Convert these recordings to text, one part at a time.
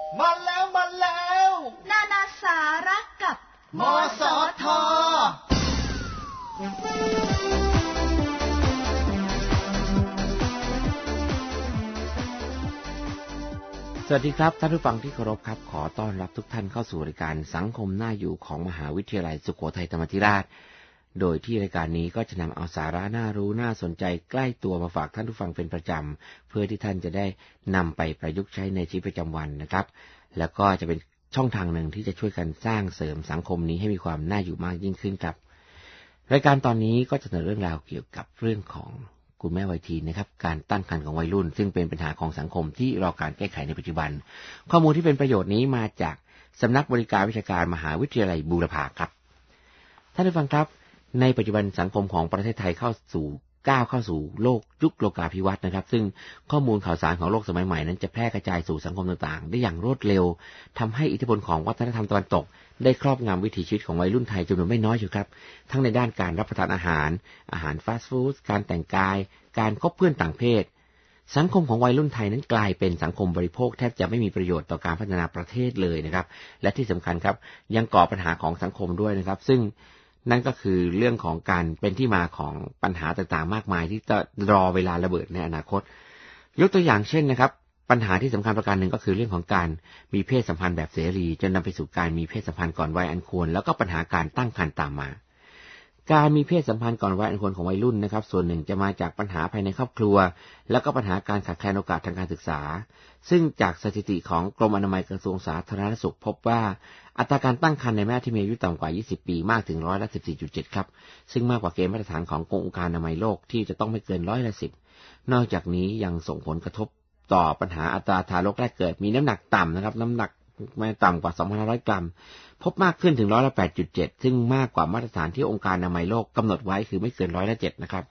มาแล้วนานาสาระกับมสท. สวัสดีครับท่านผู้ฟังที่เคารพครับขอต้อนรับทุกท่านเข้าสู่รายการสังคมน่าอยู่ของมหาวิทยาลัยสุโขทัยธรรมาธิราชโดยที่รายการนี้ก็จะนำเอาสาระน่ารู้น่าสนใจใกล้ตัวมาฝากท่านผู้ฟังเป็นประจำเพื่อที่ท่านจะได้นำไปประยุกต์ใช้ในชีวิตประจำวันนะครับแล้วก็จะเป็นช่องทางหนึ่งที่จะช่วยกันสร้างเสริมสังคมนี้ให้มีความน่าอยู่มากยิ่งขึ้นครับรายการตอนนี้ก็จะเสนอเรื่องราวเกี่ยวกับเรื่องของคุณแม่วัยทีนนะครับการตั้งครรภ์ของวัยรุ่นซึ่งเป็นปัญหาของสังคมที่รอการแก้ไขในปัจจุบันข้อมูลที่เป็นประโยชน์นี้มาจากสำนักบริการวิชาการมหาวิทยาลัยบูรพาครับท่านผู้ฟังครับในปัจจุบันสังคมของประเทศไทยก้าวเข้าสู่โลกยุคโลกาภิวัตน์นะครับซึ่งข้อมูลข่าวสารของโลกสมัยใหม่นั้นจะแพร่กระจายสู่สังคมต่างๆได้อย่างรวดเร็วทำให้อิทธิพลของวัฒนธรรมตะวันตกได้ครอบงำวิถีชีวิตของวัยรุ่นไทยจำนวนไม่น้อยอยู่ครับทั้งในด้านการรับประทานอาหารฟาสต์ฟู้ดการแต่งกายการคบเพื่อนต่างเพศสังคมของวัยรุ่นไทยนั้นกลายเป็นสังคมบริโภคแทบจะไม่มีประโยชน์ต่อการพัฒนาประเทศเลยนะครับและที่สำคัญครับยังก่อปัญหาของสังคมด้วยนะครับซึ่งนั่นก็คือเรื่องของการเป็นที่มาของปัญหาต่างๆมากมายที่จะรอเวลาระเบิดในอนาคตยกตัวอย่างเช่นนะครับปัญหาที่สำคัญประการหนึ่งก็คือเรื่องของการมีเพศสัมพันธ์แบบเสรีจนนำไปสู่การมีเพศสัมพันธ์ก่อนวัยอันควรแล้วก็ปัญหาการตั้งครรภ์ตามมาการมีเพศสัมพันธ์ก่อนวัยอันควรของวัยรุ่นนะครับส่วนหนึ่งจะมาจากปัญหาภายในครอบครัวแล้วก็ปัญหาการขาดแคลนโอกาสทางการศึกษาซึ่งจากสถิติของกรมอนามัยกระทรวงสาธารณสุขพบว่าอัตราการตั้งครรภ์ในแม่ที่มีอายุต่ำกว่า20ปีมากถึง14.7%ครับซึ่งมากกว่าเกณฑ์มาตรฐานขององค์การอนามัยโลกที่จะต้องไม่เกิน10%นอกจากนี้ยังส่งผลกระทบต่อปัญหาอัตราทารกแรกเกิดมีน้ำหนักต่ำนะครับน้ำหนักไม่ต่ำกว่า 2,500 กรัมพบมากขึ้นถึง8.7%ซึ่งมากกว่ามาตรฐานที่องค์การอนามัยโลกกำหนดไว้คือไม่เกิน7%นะครับ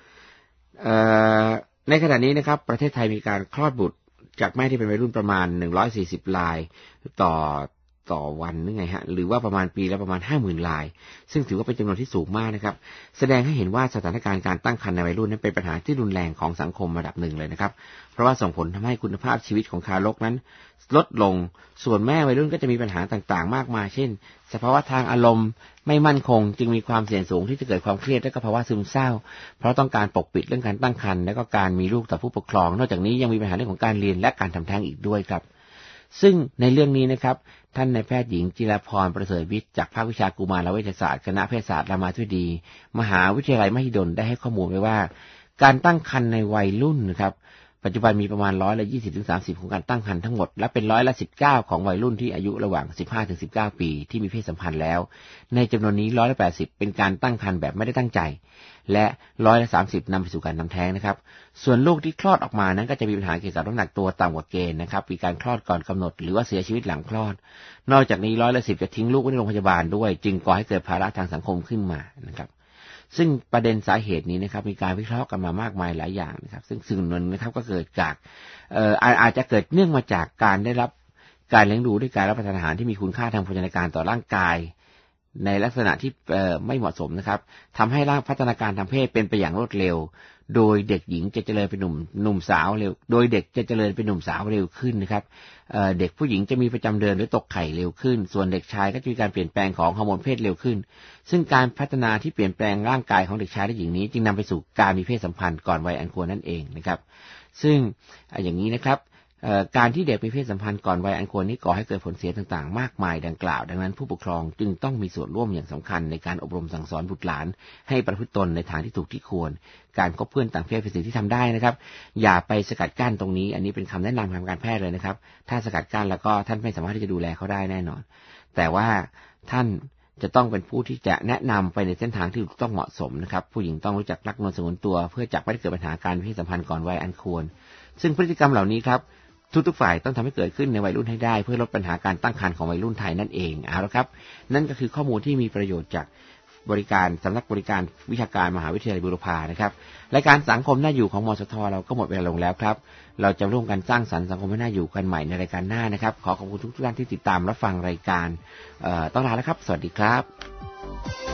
ในขณะนี้นะครับประเทศไทยมีการคลอดบุตรจากแม่ที่เป็นวัยรุ่นประมาณ140รายต่อวันนึงไงฮะหรือว่าประมาณปีละประมาณ 50,000 รายซึ่งถือว่าเป็นจำนวนที่สูงมากนะครับแสดงให้เห็นว่าสถานการณ์การตั้งครรภ์ในวัยรุ่นนั้นเป็นปัญหาที่รุนแรงของสังคมระดับหนึ่งเลยนะครับเพราะว่าส่งผลทำให้คุณภาพชีวิตของทารกนั้นลดลงส่วนแม่วัยรุ่นก็จะมีปัญหาต่างๆมากมายเช่นสภาวะทางอารมณ์ไม่มั่นคงจึงมีความเสี่ยงสูงที่จะเกิดความเครียดและก็ภาวะซึมเศร้าเพราะต้องการปกปิดเรื่องการตั้งครรภ์และก็การมีลูกต่อผู้ปกครองนอกจากนี้ยังมีปัญหาเรื่องของการเรียนและการทำแท้งอีกด้วยครับซึ่งในเรื่องนี้นะครับท่านนายแพทย์หญิงจิรพรประเสริฐวิทย์จากภาควิชากุมารเวชศาสตร์คณะเภสัชรามาธิบดีมหาวิทยาลัยมหิดลได้ให้ข้อมูลไว้ว่าการตั้งครรภ์ในวัยรุ่นนะครับปัจจุบันมีประมาณ20-30%ของการตั้งครรภ์ทั้งหมดและเป็น19%ของวัยรุ่นที่อายุระหว่าง 15-19 ปีที่มีเพศสัมพันธ์แล้วในจำนวนนี้80%เป็นการตั้งครรภ์แบบไม่ได้ตั้งใจและ30%นำไปสู่การทำแท้งนะครับส่วนลูกที่คลอดออกมานั้นก็จะมีปัญหาเกี่ยวกับน้ำหนักตัวต่ำกว่าเกณฑ์นะครับมีการคลอดก่อนกำหนดหรือว่าเสียชีวิตหลังคลอดนอกจากนี้10%จะทิ้งลูกไว้ในโรงพยาบาลด้วยจึงก่อให้เกิดภาระทางสังคมขึ้นมานะครับซึ่งประเด็นสาเหตุนี้นะครับมีการวิเคราะห์กันมามากมายหลายอย่างนะครับซึ่งส่วนหนึ่งนะครับก็เกิดจากอาจจะเกิดเนื่องมาจากการได้รับการเลี้ยงดูด้วยการรับประทานอาหารที่มีคุณค่าทางโภชนาการต่อร่างกายในลักษณะที่ไม่เหมาะสมนะครับทำให้ร่างพัฒนาการทางเพศเป็นไปอย่างรวดเร็วโดยเด็กหญิงจะเจริญเป็นหนุ่มสาวเร็วโดยเด็กจะเจริญเป็นหนุ่มสาวเร็วขึ้นนะครับเด็กผู้หญิงจะมีประจำเดือนหรือตกไข่เร็วขึ้นส่วนเด็กชายก็จะมีการเปลี่ยนแปลงของฮอร์โมนเพศเร็วขึ้นซึ่งการพัฒนาที่เปลี่ยนแปลงร่างกายของเด็กชายและหญิงนี้จึงนำไปสู่การมีเพศสัมพันธ์ก่อนวัยอันควรนั่นเองนะครับซึ่งอย่างนี้นะครับการที่เด็กมีเพศสัมพันธ์ก่อนวัยอันควรนี้ก่อให้เกิดผลเสียต่างๆมากมายดังกล่าวดังนั้นผู้ปกครองจึงต้องมีส่วนร่วมอย่างสำคัญในการอบรมสั่งสอนบุตรหลานให้ประพฤติตนในทางที่ถูกที่ควรการคบเพื่อนต่างเพศเป็นสิ่งที่ทำได้นะครับอย่าไปสกัดกั้นตรงนี้อันนี้เป็นคำแนะนำทางการแพทย์เลยนะครับถ้าสกัดกั้นแล้วก็ท่านไม่สามารถที่จะดูแลเขาได้แน่นอนแต่ว่าท่านจะต้องเป็นผู้ที่จะแนะนำไปในเส้นทางที่ต้องเหมาะสมนะครับผู้หญิงต้องรู้จักรักนวลสงวนตัวเพื่อจักไม่ให้เกิดปัญหาการมีเพศสัมพันธ์ก่อนวัยอันควรซึ่งพฤติกรรมเหล่านี้ครับทุกฝ่ายต้องทำให้เกิดขึ้นในวัยรุ่นให้ได้เพื่อลดปัญหาการตั้งครรภ์ของวัยรุ่นไทยนั่นเองเอาละครับนั่นก็คือข้อมูลที่มีประโยชน์จากบริการสำนักบริการวิชาการมหาวิทยาลัยบูรพานะครับรายการสังคมน่าอยู่ของมสทเราก็หมดเวลาลงแล้วครับเราจะร่วมกันสร้างสรรค์สังคมให้น่าอยู่กันใหม่ในรายการหน้านะครับขอขอบคุณทุกท่านที่ติดตามรับฟังรายการต้องลาแล้วครับสวัสดีครับ